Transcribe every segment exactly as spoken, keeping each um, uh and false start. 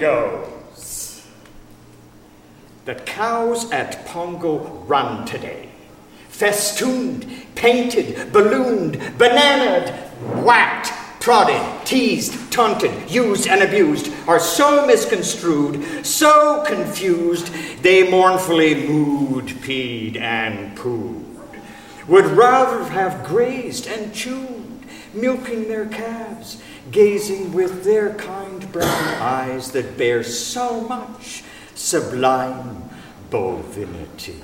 goes. The cows at Pongo Run today, festooned, painted, ballooned, bananaed, whacked, prodded, teased, taunted, used, and abused, are so misconstrued, so confused, they mournfully mooed, peed, and pooed. Would rather have grazed and chewed, milking their calves, gazing with their kind brown eyes that bear so much sublime bovinity.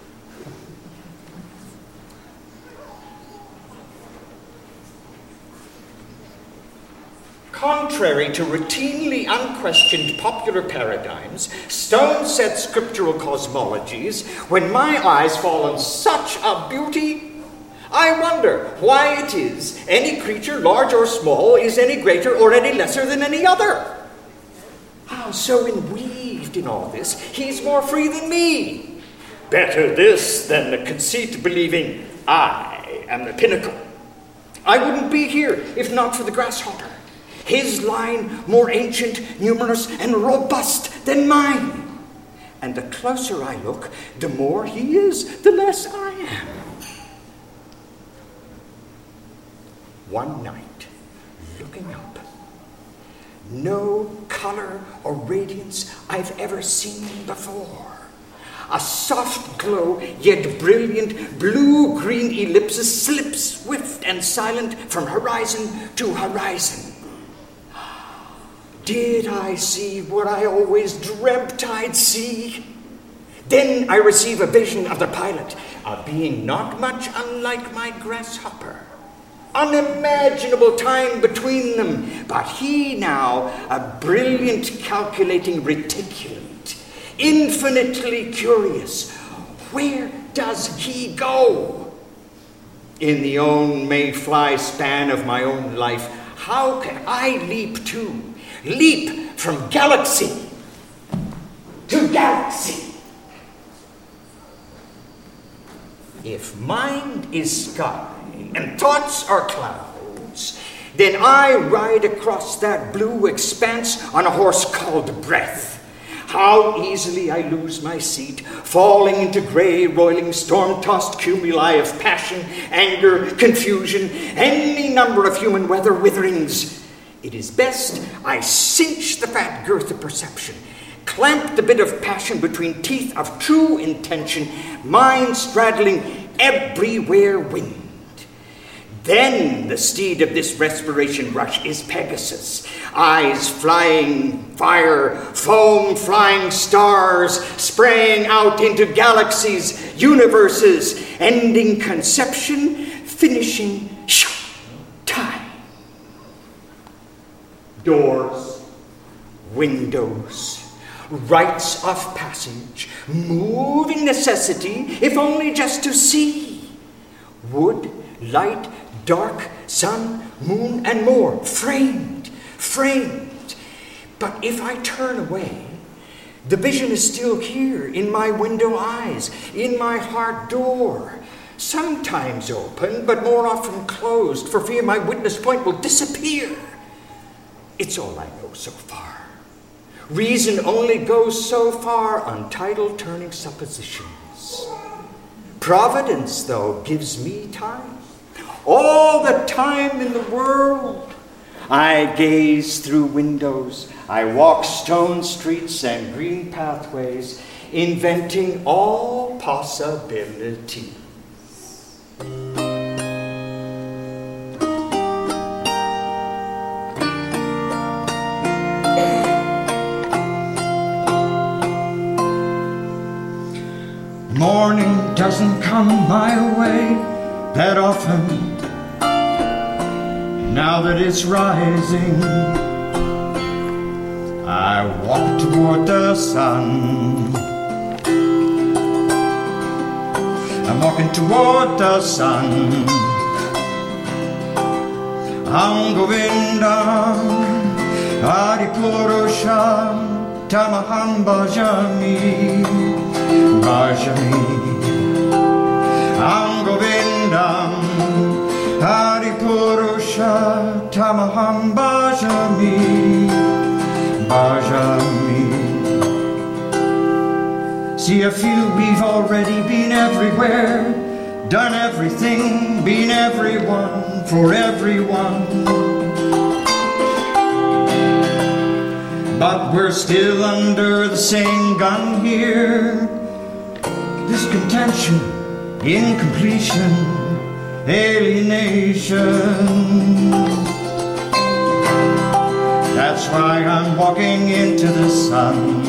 Contrary to routinely unquestioned popular paradigms, stone-set scriptural cosmologies, when my eyes fall on such a beauty, I wonder why it is any creature, large or small, is any greater or any lesser than any other. How so enweaved in all this, he's more free than me. Better this than the conceit believing I am the pinnacle. I wouldn't be here if not for the grasshopper. His line more ancient, numerous, and robust than mine. And the closer I look, the more he is, the less I am. One night, looking up, no color or radiance I've ever seen before. A soft glow, yet brilliant, blue-green ellipsis slips swift and silent from horizon to horizon. Did I see what I always dreamt I'd see? Then I receive a vision of the pilot, a being not much unlike my grasshopper. Unimaginable time between them, but he now a brilliant calculating reticulant, infinitely curious. Where does he go? In the own may-fly span of my own life, how can I leap too? Leap from galaxy to galaxy. If mind is sky and thoughts are clouds, then I ride across that blue expanse on a horse called breath. How easily I lose my seat, falling into gray, roiling, storm-tossed cumuli of passion, anger, confusion, any number of human weather witherings. It is best I cinch the fat girth of perception, clamp the bit of passion between teeth of true intention, mind straddling everywhere wind. Then the steed of this respiration rush is Pegasus, eyes flying fire, foam flying stars, spraying out into galaxies, universes, ending conception, finishing time. Doors, windows, rites of passage, moving necessity, if only just to see. Wood, light, dark, sun, moon, and more, framed, framed. But if I turn away, the vision is still here, in my window eyes, in my heart door, sometimes open, but more often closed, for fear my witness point will disappear. It's all I know so far. Reason only goes so far on tidal-turning suppositions. Providence, though, gives me time. All the time in the world. I gaze through windows. I walk stone streets and green pathways, inventing all possibilities. Morning doesn't come my way that often. Now that it's rising, I walk toward the sun. I'm walking toward the sun. Am Govinda Adipurusha Tamaham Bhajami Bhajami Am Govindam Adipurusha Tamaham Bhajami Bhajami I feel we've already been everywhere, done everything, been everyone, for everyone. But we're still under the same gun here. Discontention, incompletion, alienation. That's why I'm walking into the sun.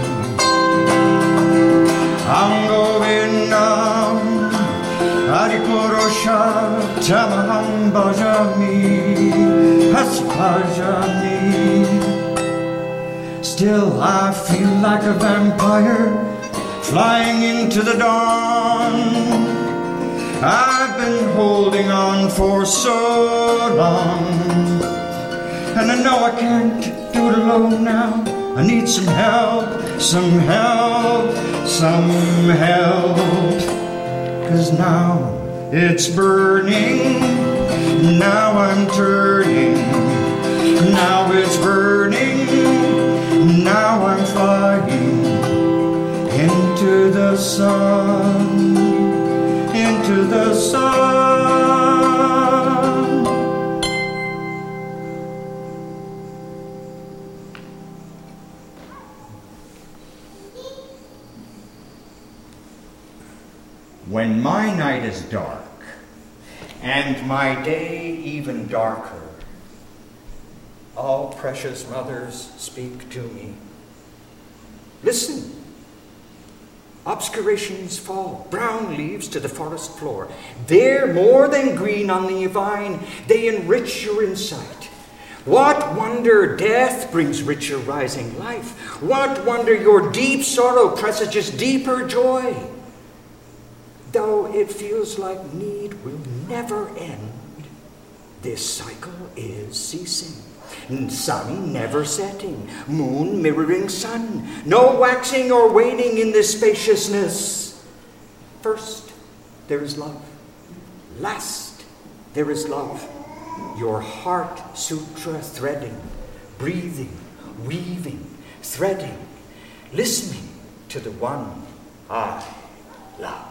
I'm going on, Adiporosha, Tamaham Bajami, Haspajami. Still I feel like a vampire flying into the dawn. I've been holding on for so long, and I know I can't do it alone now. I need some help, some help, some help. 'Cause now it's burning, now I'm turning. Now it's burning, now I'm flying into the sun, into the sun. When my night is dark, and my day even darker, all precious mothers speak to me. Listen. Obscurations fall, brown leaves to the forest floor. They're more than green on the vine, they enrich your insight. What wonder death brings richer rising life? What wonder your deep sorrow presages deeper joy? Though it feels like need will never end, this cycle is ceasing. Sun never setting, moon mirroring sun, no waxing or waning in this spaciousness. First, there is love. Last, there is love. Your heart sutra threading, breathing, weaving, threading, listening to the one I love.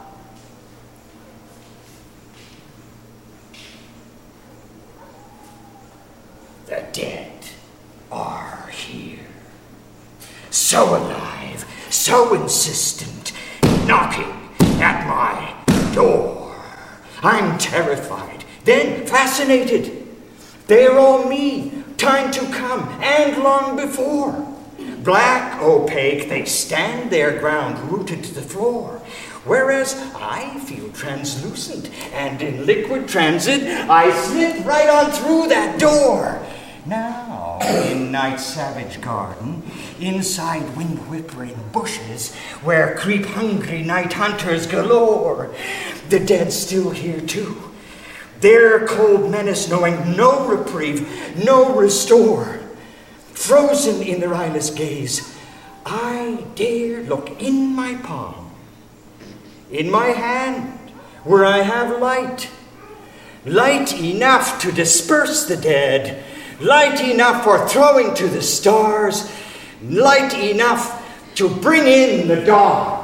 The dead are here. So alive, so insistent, knocking at my door. I'm terrified, then fascinated. They're all me, time to come, and long before. Black, opaque, they stand their ground, rooted to the floor. Whereas I feel translucent, and in liquid transit, I slip right on through that door. Now, in night's savage garden, inside wind-whippering bushes, where creep hungry night hunters galore, the dead still here too. Their cold menace knowing no reprieve, no restore. Frozen in their eyeless gaze, I dare look in my palm, in my hand, where I have light. Light enough to disperse the dead, light enough for throwing to the stars, light enough to bring in the dawn.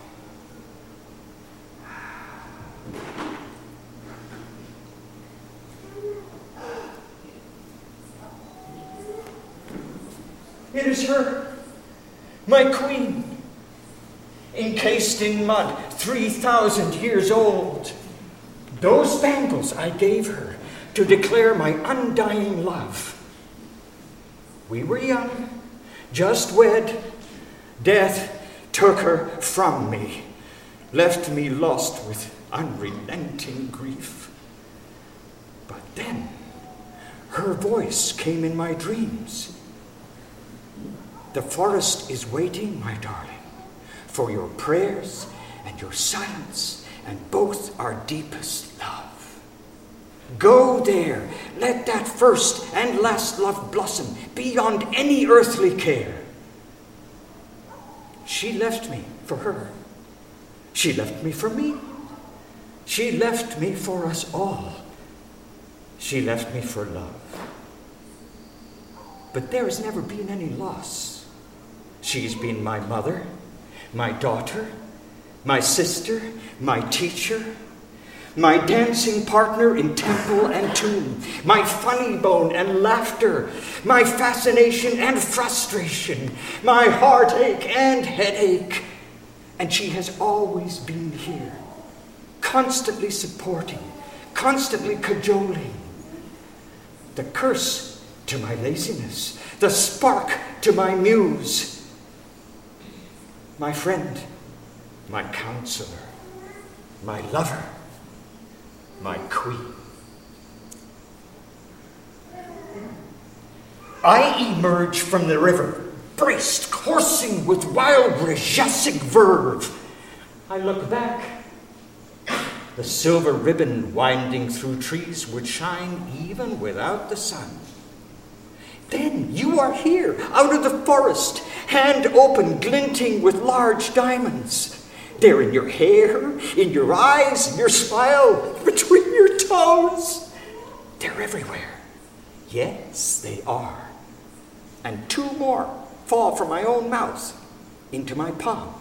It is her, my queen, encased in mud, three thousand years old. Those bangles I gave her to declare my undying love. We were young, just wed. Death took her from me, left me lost with unrelenting grief. But then her voice came in my dreams. The forest is waiting, my darling, for your prayers and your silence, and both our deepest love. Go there, let that first and last love blossom beyond any earthly care. She left me for her. She left me for me. She left me for us all. She left me for love. But there has never been any loss. She's been my mother, my daughter, my sister, my teacher, my dancing partner in temple and tomb, my funny bone and laughter, my fascination and frustration, my heartache and headache. And she has always been here, constantly supporting, constantly cajoling. The curse to my laziness, the spark to my muse, my friend, my counselor, my lover, my queen. I emerge from the river, braced, coursing with wild, rejasic verve. I look back. The silver ribbon winding through trees would shine even without the sun. Then you are here, out of the forest, hand open, glinting with large diamonds. They're in your hair, in your eyes, in your smile, between your toes. They're everywhere. Yes, they are. And two more fall from my own mouth into my palm.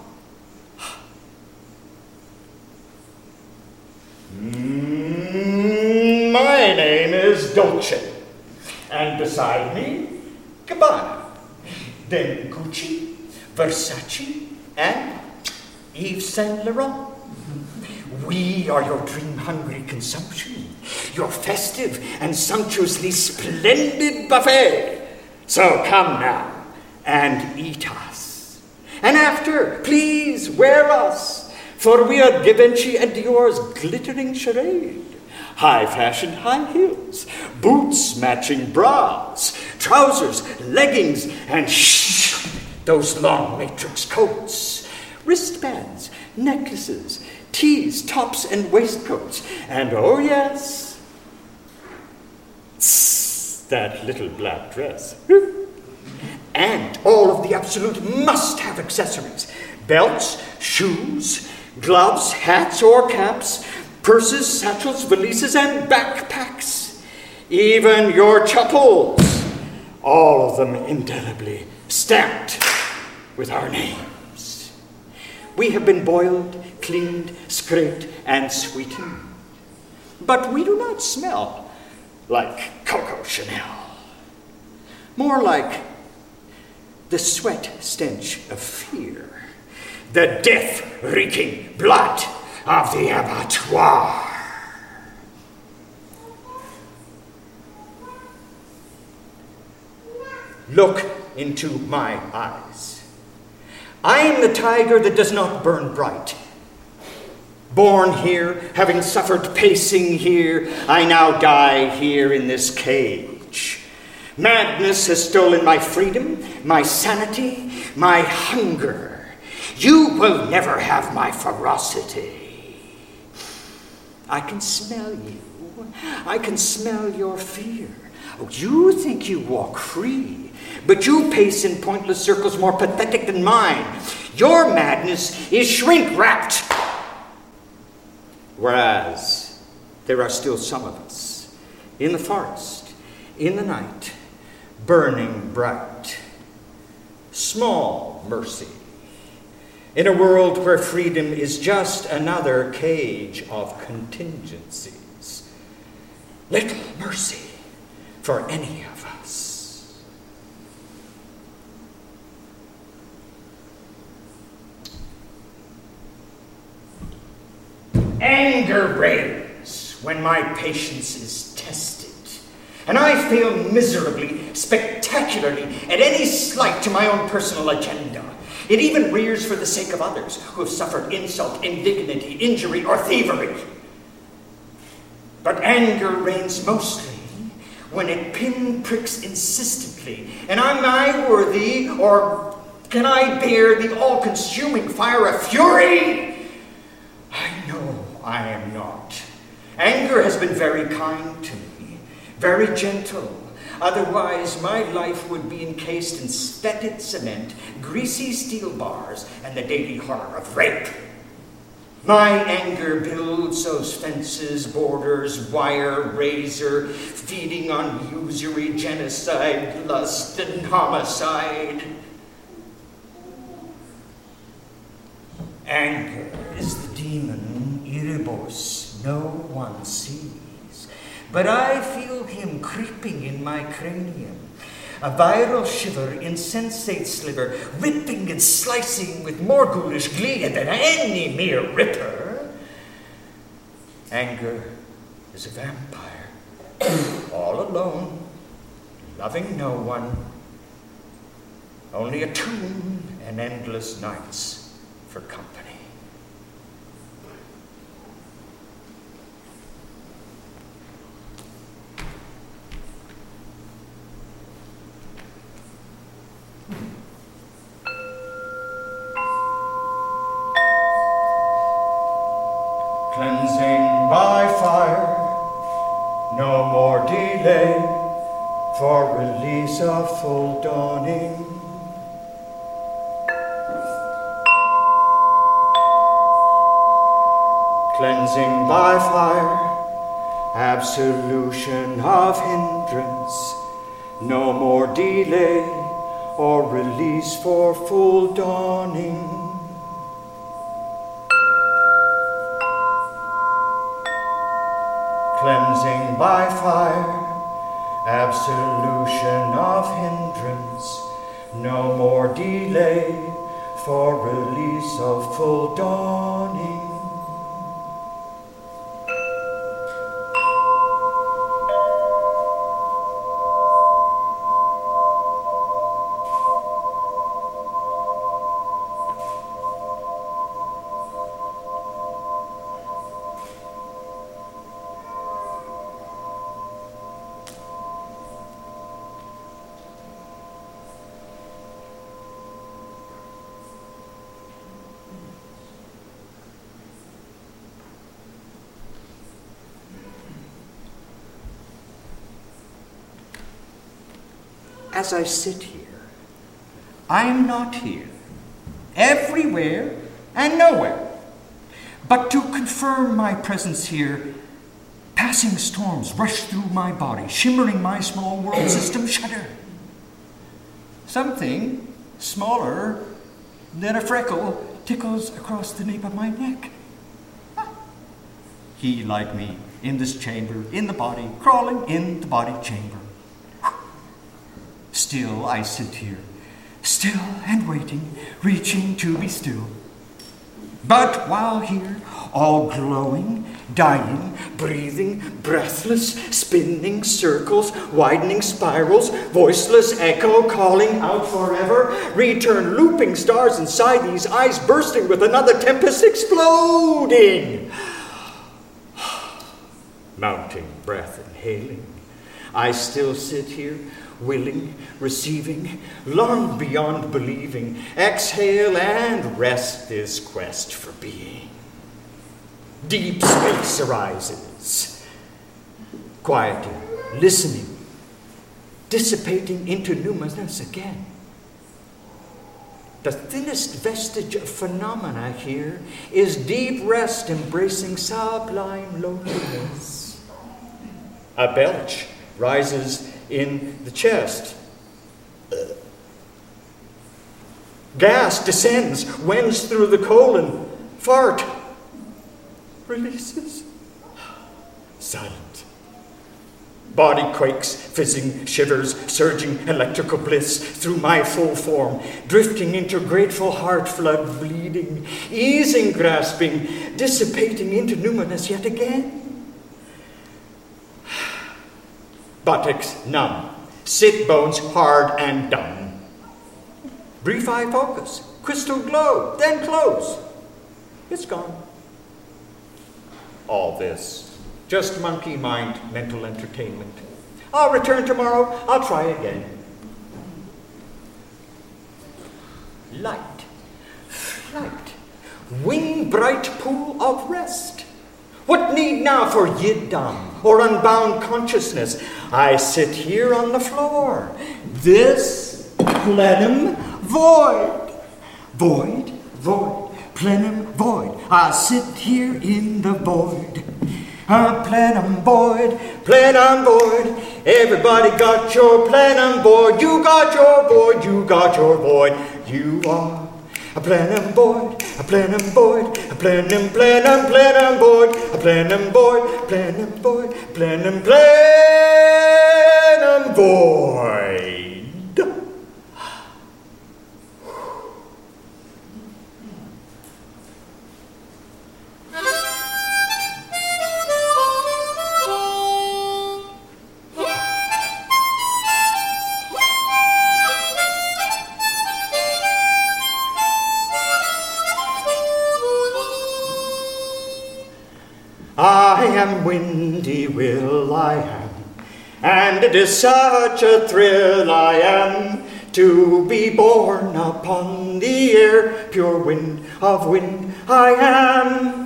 Mm, my name is Dolce. And beside me, Gabbana. Then Gucci, Versace, and Yves Saint Laurent. We are your dream-hungry consumption, your festive and sumptuously splendid buffet. So come now and eat us. And after, please wear us, for we are Givenchy and Dior's glittering charade. High-fashion high heels, boots matching bras, trousers, leggings, and shh, those long matrix coats, wristbands, necklaces, tees, tops, and waistcoats, and oh yes, tss, that little black dress. And all of the absolute must-have accessories, belts, shoes, gloves, hats or caps, purses, satchels, valises, and backpacks. Even your chapeaux, all of them indelibly stamped with our names. We have been boiled, cleaned, scraped, and sweetened. But we do not smell like Coco Chanel. More like the sweat stench of fear, the death-reeking blood of the abattoir. Look into my eyes. I am the tiger that does not burn bright. Born here, having suffered pacing here, I now die here in this cage. Madness has stolen my freedom, my sanity, my hunger. You will never have my ferocity. I can smell you. I can smell your fear. Oh, you think you walk free, but you pace in pointless circles more pathetic than mine. Your madness is shrink-wrapped. Whereas there are still some of us in the forest, in the night, burning bright. Small mercy. In a world where freedom is just another cage of contingencies. Little mercy for any of us. Anger reigns when my patience is tested, and I fail miserably, spectacularly, at any slight to my own personal agenda. It even rears for the sake of others who have suffered insult, indignity, injury, or thievery. But anger reigns mostly when it pinpricks insistently. And am I worthy, or can I bear the all-consuming fire of fury? I know I am not. Anger has been very kind to me, very gentle. Otherwise, my life would be encased in fetid cement, greasy steel bars, and the daily horror of rape. My anger builds those fences, borders, wire, razor, feeding on usury, genocide, lust, and homicide. Anger is the demon Erebos no one sees, but I feel him creeping in my cranium, a viral shiver, insensate sliver, ripping and slicing with more ghoulish glee than any mere ripper. Anger is a vampire, all alone, loving no one, only a tune and endless nights for company. Cleansing by fire, no more delay, for release of full dawning. Cleansing by fire, absolution of hindrance, no more delay or release for full dawning. Cleansing by fire, absolution of hindrance, no more delay for release of full dawning. As I sit here, I'm not here, everywhere and nowhere, but to confirm my presence here, passing storms rush through my body, shimmering my small world system shudder. Something smaller than a freckle tickles across the nape of my neck. He, like me, in this chamber, in the body, crawling in the body chamber. Still I sit here, still and waiting, reaching to be still. But while here, all glowing, dying, breathing, breathless, spinning circles, widening spirals, voiceless echo calling out forever, return looping stars inside these eyes, bursting with another tempest exploding. Mounting breath inhaling, I still sit here, willing, receiving, long beyond believing, exhale and rest this quest for being. Deep space arises, quieting, listening, dissipating into numinous again. The thinnest vestige of phenomena here is deep rest embracing sublime loneliness. A belch rises in the chest. Gas descends, wends through the colon. Fart releases. Silent. Body quakes, fizzing, shivers, surging electrical bliss through my full form, drifting into grateful heart flood bleeding, easing, grasping, dissipating into numinous yet again. Buttocks numb, sit bones hard and dumb. Brief eye focus, crystal glow, then close. It's gone. All this, just monkey mind mental entertainment. I'll return tomorrow, I'll try again. Light, flight, wing bright pool of rest. What need now for yiddom or unbound consciousness? I sit here on the floor. This plenum void. Void, void, plenum void. I sit here in the void. A plenum void, plenum void. Everybody got your plenum void. You got your void, you got your void. You are a plenum void, a plenum void, a plenum, plenum, plenum void, a plenum void, plenum void, plenum, plenum void. I am Windy Will, I am, and it is such a thrill I am to be born upon the air, pure wind of wind I am.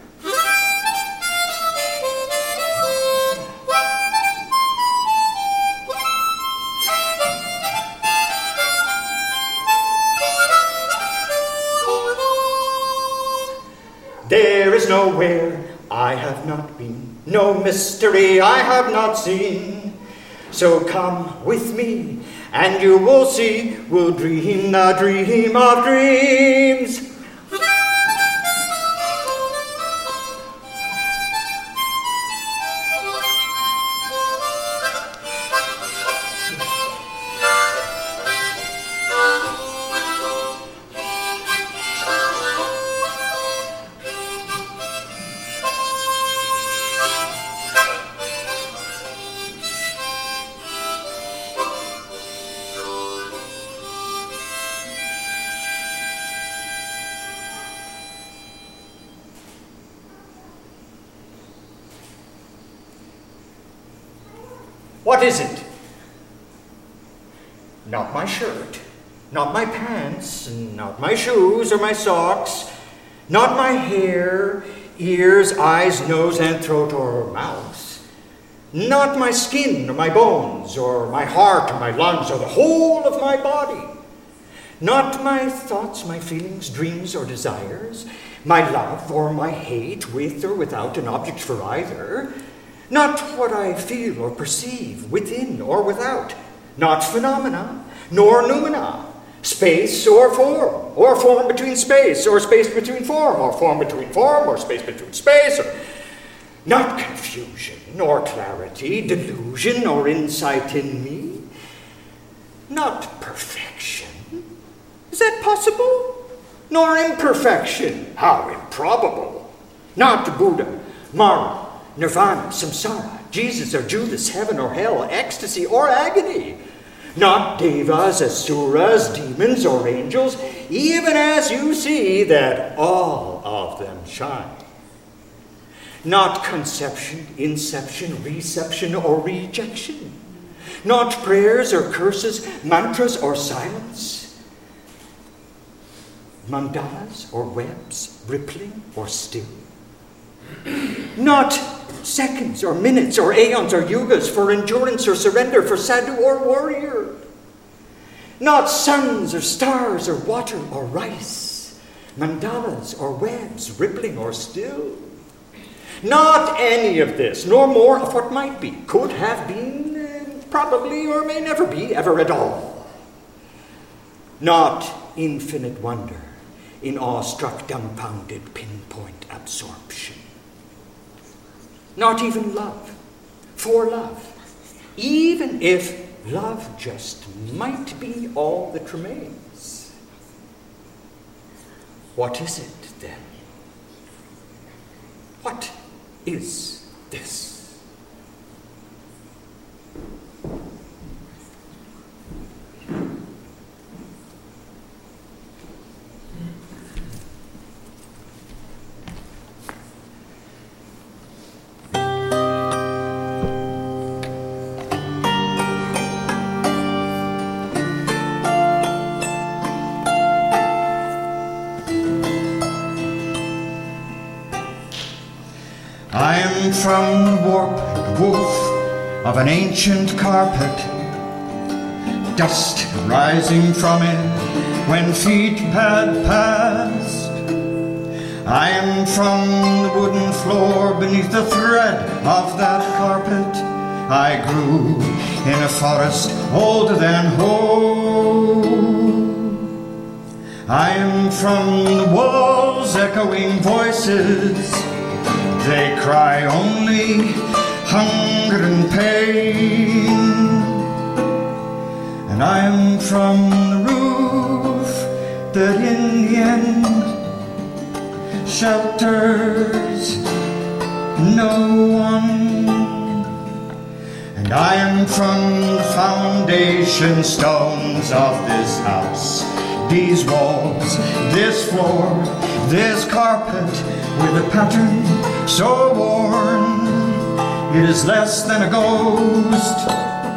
There is nowhere I have not been, no mystery I have not seen. So come with me, and you will see, we'll dream the dream of dreams. What is it? Not my shirt, not my pants, not my shoes or my socks, not my hair, ears, eyes, nose, and throat or mouth, not my skin or my bones or my heart or my lungs or the whole of my body, not my thoughts, my feelings, dreams, or desires, my love or my hate, with or without an object for either, not what I feel or perceive, within or without, not phenomena, nor noumena, space or form, or form between space, or space between form, or form between form, or space between space, or not confusion, nor clarity, delusion, or insight in me, not perfection. Is that possible? Nor imperfection. How improbable. Not Buddha, Mara, Nirvana, samsara, Jesus or Judas, heaven or hell, ecstasy or agony. Not devas, asuras, demons or angels, even as you see that all of them shine. Not conception, inception, reception or rejection. Not prayers or curses, mantras or silence. Mandalas or webs, rippling or still. Not seconds or minutes or aeons or yugas for endurance or surrender, for sadhu or warrior. Not suns or stars or water or rice, mandalas or webs, rippling or still. Not any of this, nor more of what might be, could have been, uh, probably, or may never be, ever at all. Not infinite wonder in awe-struck, dumbfounded, pinpoint absorption. Not even love, for love, even if love just might be all that remains. What is it then? What is this? I am from the warped woof of an ancient carpet, dust rising from it when feet had passed. I am from the wooden floor beneath the thread of that carpet. I grew in a forest older than whole. I am from the walls, echoing voices. They cry only hunger and pain. And I am from the roof that in the end shelters no one. And I am from the foundation stones of this house, these walls, this floor, this carpet with a pattern so worn it is less than a ghost.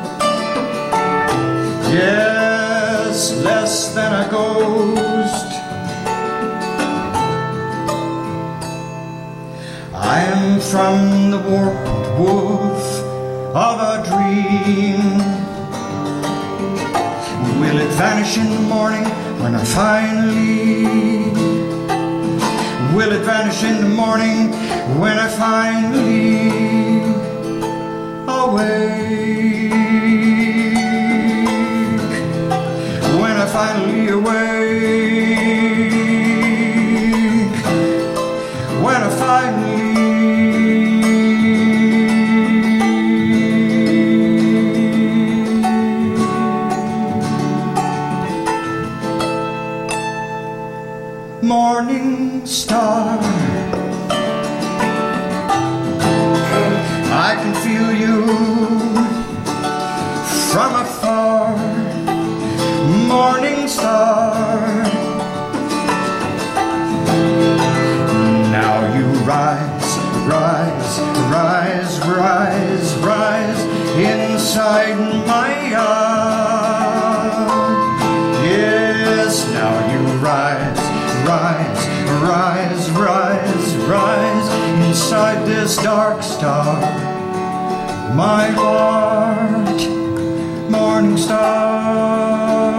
Yes, less than a ghost. I am from the warped woof of a dream. Will it vanish in the morning when I finally? Will it vanish in the morning when I finally awake? When I finally awake? When I finally morning star, I can feel you from afar. Morning star, now you rise, rise, rise, rise, rise inside my heart. Yes, now you rise, rise, rise, rise, rise inside this dark star, my heart. Morning star,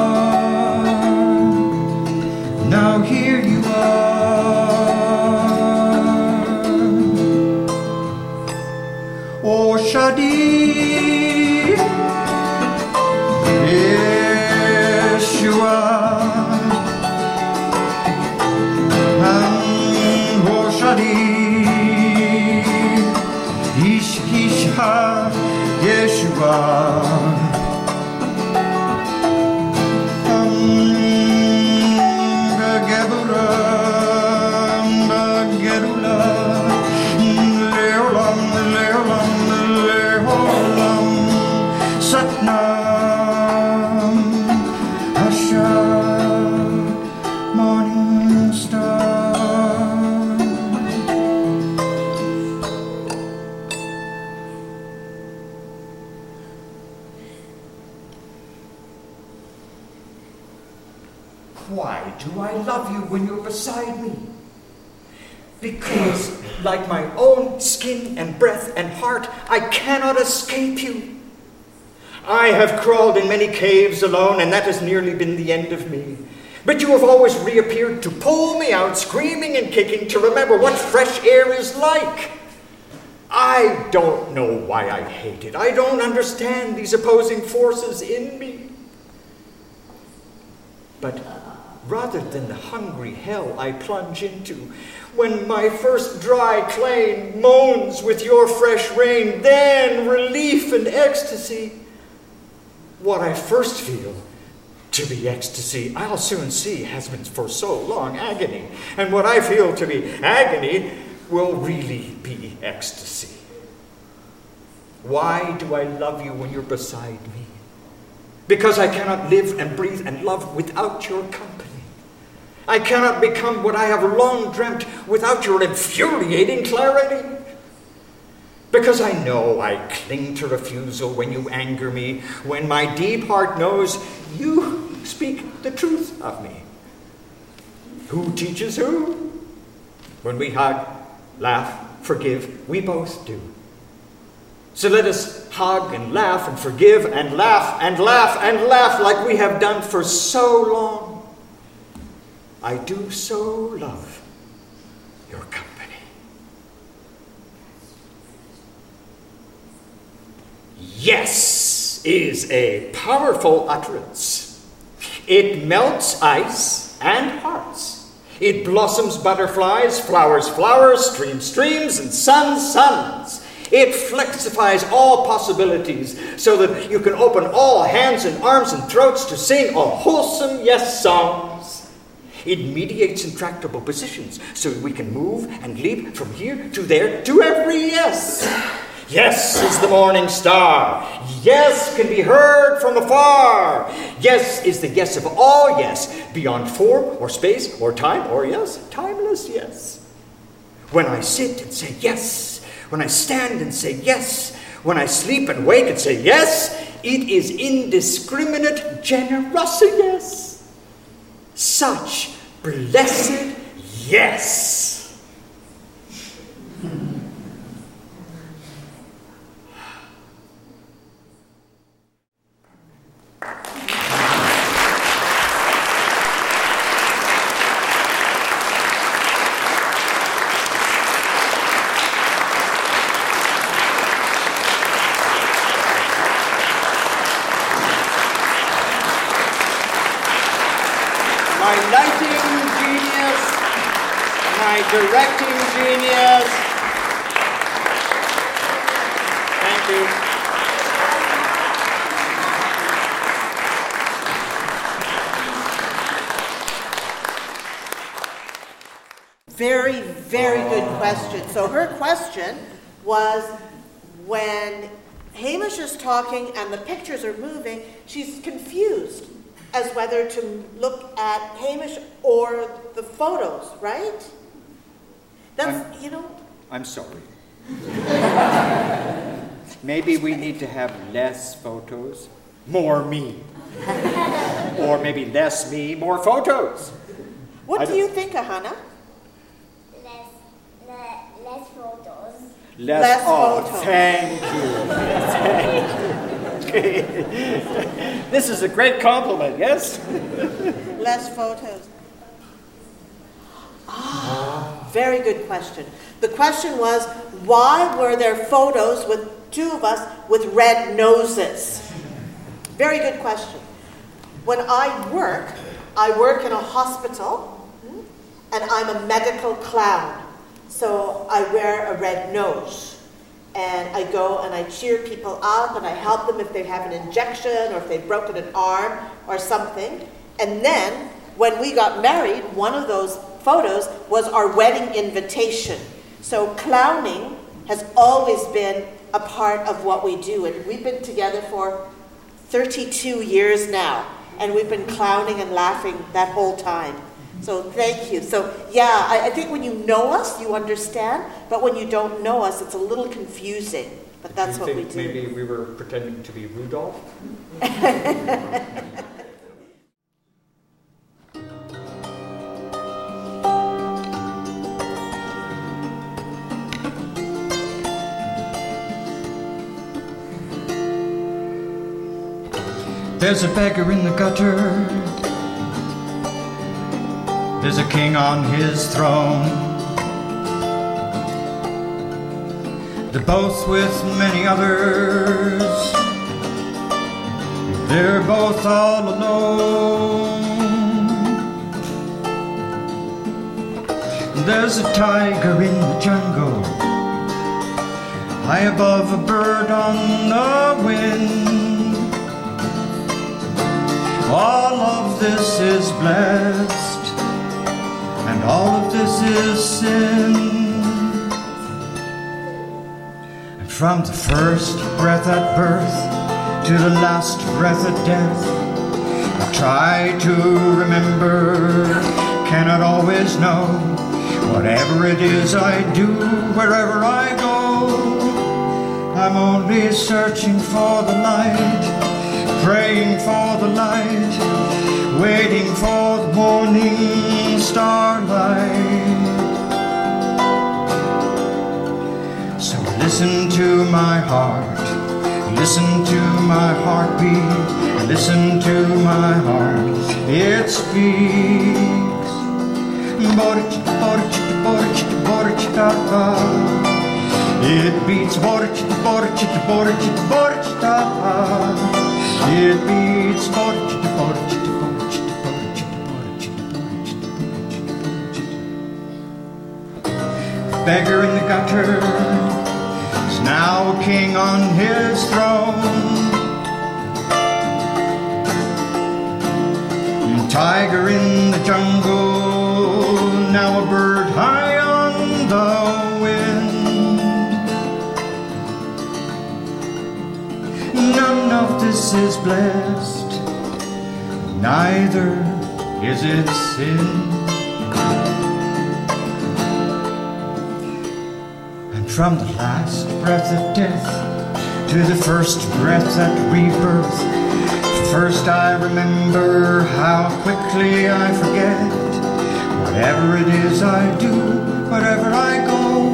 now here you are. Oh Shadi, Yeshua, and oh Shadi, Ish Isha, Yeshua. Satnam Asha, morning star. Why do I love you when you're beside me? Because, like my own skin and breath and heart, I cannot escape you. I have crawled in many caves alone, and that has nearly been the end of me. But you have always reappeared to pull me out, screaming and kicking, to remember what fresh air is like. I don't know why I hate it. I don't understand these opposing forces in me. But rather than the hungry hell I plunge into, when my first dry clay moans with your fresh rain, then relief and ecstasy. What I first feel to be ecstasy, I'll soon see has been for so long agony. And what I feel to be agony will really be ecstasy. Why do I love you when you're beside me? Because I cannot live and breathe and love without your company. I cannot become what I have long dreamt without your infuriating clarity. Because I know I cling to refusal when you anger me, when my deep heart knows you speak the truth of me. Who teaches who? When we hug, laugh, forgive, we both do. So let us hug and laugh and forgive and laugh and laugh and laugh like we have done for so long. I do so love your company. Yes is a powerful utterance. It melts ice and hearts. It blossoms butterflies, flowers flowers, streams streams, and suns suns. It flexifies all possibilities so that you can open all hands and arms and throats to sing all wholesome yes songs. It mediates intractable positions so we can move and leap from here to there to every yes. Yes is the morning star. Yes can be heard from afar. Yes is the yes of all yes, beyond form or space or time or yes, timeless yes. When I sit and say yes, when I stand and say yes, when I sleep and wake and say yes, it is indiscriminate generosity yes. Such blessed yes. My lighting genius, my directing genius. Thank you. Very, very good question. So her question was, when Hamish is talking and the pictures are moving, she's confused as whether to look at Hamish or the photos, right? That's, I'm, you know... I'm sorry. Maybe we need to have less photos, more me. Or maybe less me, more photos. What do you think, Ahana? Less, le, less photos. Less, Less oh, photos. Thank you. Thank you. This is a great compliment, yes? Less photos. Ah, very good question. The question was, why were there photos with two of us with red noses? Very good question. When I work, I work in a hospital, and I'm a medical clown. So I wear a red nose. And I go and I cheer people up and I help them if they have an injection or if they've broken an arm or something. And then when we got married, one of those photos was our wedding invitation. So clowning has always been a part of what we do. And we've been together for thirty-two years now. And we've been clowning and laughing that whole time. So thank you. So yeah, I, I think when you know us, you understand. But when you don't know us, it's a little confusing. But that's what we do. Maybe we were pretending to be Rudolph? There's a beggar in the gutter. There's a king on his throne. They're both with many others. They're both all alone. There's a tiger in the jungle, high above a bird on the wind. All of this is blessed, and all of this is sin. And from the first breath at birth to the last breath at death, I try to remember, cannot always know. Whatever it is I do, wherever I go, I'm only searching for the light, praying for the light, waiting for the morning starlight. So listen to my heart, listen to my heartbeat, listen to my heart, it speaks. It beats, it beats. beggar in the gutter is now a king on his throne. Tiger in the jungle, now a bird high on the wind. None of this is blessed, neither is it sin. And from the last breath of death to the first breath at rebirth, first I remember how quickly I forget. Whatever it is I do, wherever I go,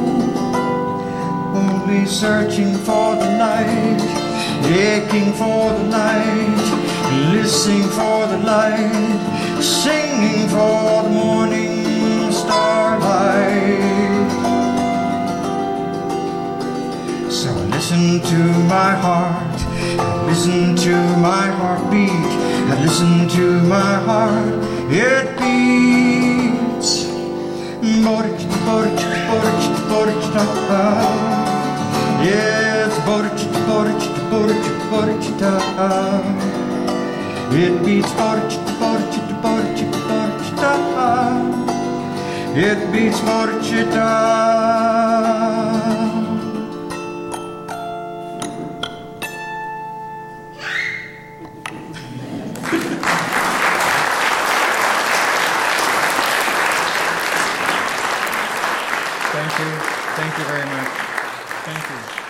only searching for the light, aching for the light, listening for the light, singing for the morning starlight. So listen to my heart, listen to my heartbeat, I listen to my heart, it beats. Borich, borich, borich, borich, da. Yes, borich, borich, borich, borich, da. It beats borich, borich, borich, borich, da. It beats borich, da. Thank you. Thank you very much. Thank you.